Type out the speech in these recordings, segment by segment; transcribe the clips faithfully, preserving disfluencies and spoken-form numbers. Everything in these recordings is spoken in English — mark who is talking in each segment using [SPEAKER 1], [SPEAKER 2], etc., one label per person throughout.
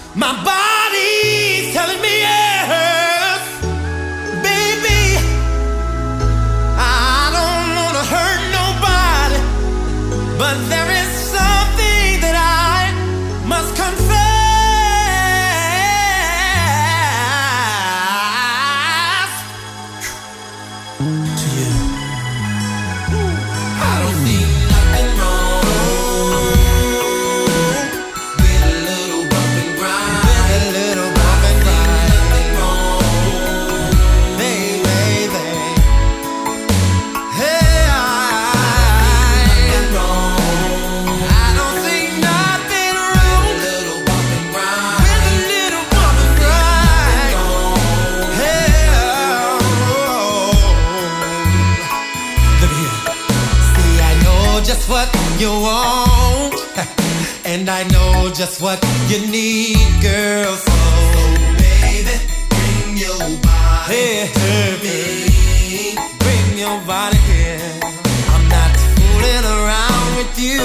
[SPEAKER 1] My body's telling me yes, baby. I don't wanna hurt nobody, but there is something that I must confess to you. I don't see nothing wrong with a little bump and grind. With a little bump and grind. Nothing wrong, baby. Hey, I, nothing wrong. I don't see nothing wrong with a little bump and grind. With a little bump and grind. Hey, oh. Look here. See, I know just what you want, and I know just what you need, girl. So, baby, bring your body hey, to me. Bring your body here. I'm not fooling around with you.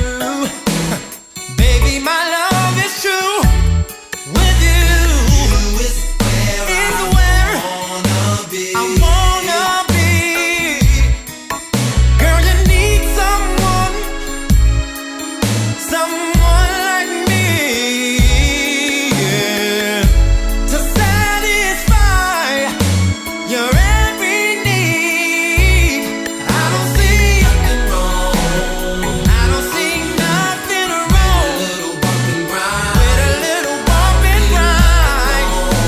[SPEAKER 1] Baby, my love is true with you. You is where is I where wanna be. I wanna be. Girl, you need someone, someone like me, yeah, to satisfy your every need. I don't see nothing wrong. I don't see nothing wrong with a little bump and grind. With a little bump and grind.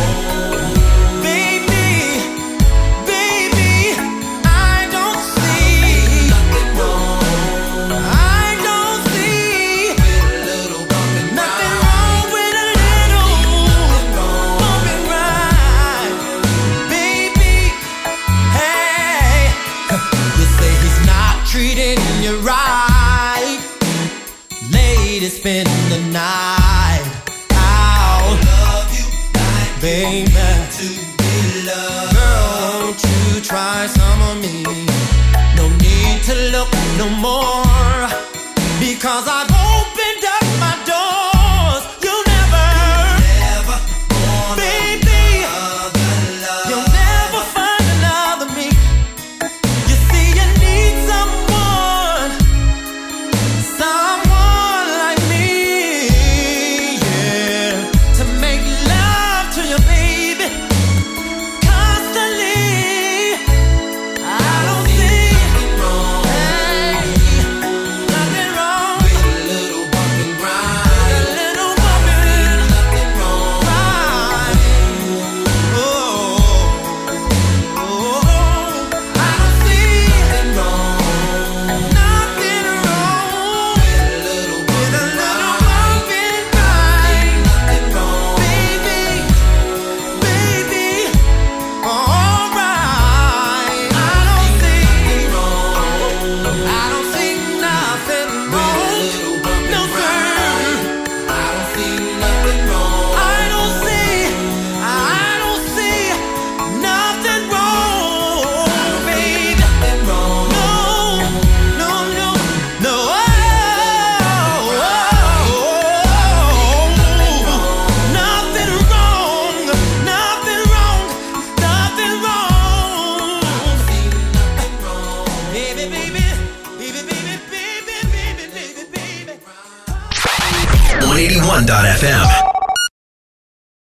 [SPEAKER 1] Baby, baby, I don't see nothing wrong. I don't see with a little bump and grind. Nothing wrong with a little bump and grind. Baby, hey, you say he's not treating you right. Lady, spend the night out. Love you like baby to be loved. Girl, won't you try some of me? No need to look no more, because I've opened up my doors. You'll never, never want baby, another love. You'll never find another me. You see, you need someone, someone like me, yeah, to make love to you, baby, constantly. I don't see nothing wrong, hey, nothing wrong with a little bump and grind. With a little bump and nothing wrong, grind. Oh, oh, I don't see nothing wrong, nothing wrong with a little with a little bump and grind. Nothing wrong, baby, baby, alright. I don't see nothing wrong. I don't see nothing wrong with a little bump and grind. I don't see nothing wrong. I don't see, I don't see nothing wrong, baby. Nothing wrong. No, no, no, no. Nothing wrong, nothing wrong, nothing wrong. Nothing wrong. Baby, baby, baby, baby, baby, baby, baby, baby.
[SPEAKER 2] one eighty-one dot f m.